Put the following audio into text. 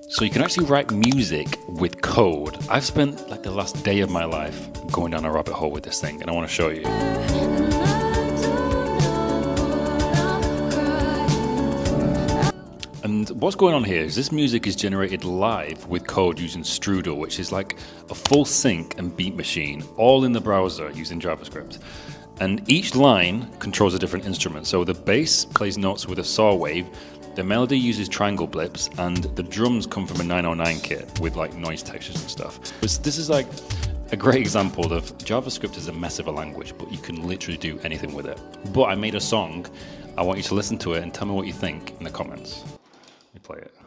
So you can actually write music with code. I've spent like the last day of my life going down a rabbit hole with this thing, and I want to show you. And what's going on here is this music is generated live with code using Strudel, which is like a full sync and beat machine, all in the browser using JavaScript. And each line controls a different instrument. So the bass plays notes with a saw wave, the melody uses triangle blips, and the drums come from a 909 kit with like noise textures and stuff. This is like a great example of JavaScript is a mess of a language, but you can literally do anything with it. But I made a song. I want you to listen to it and tell me what you think in the comments. Let me play it.